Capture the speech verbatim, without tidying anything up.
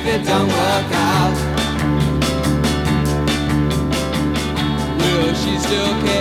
it don't work out, will she still care?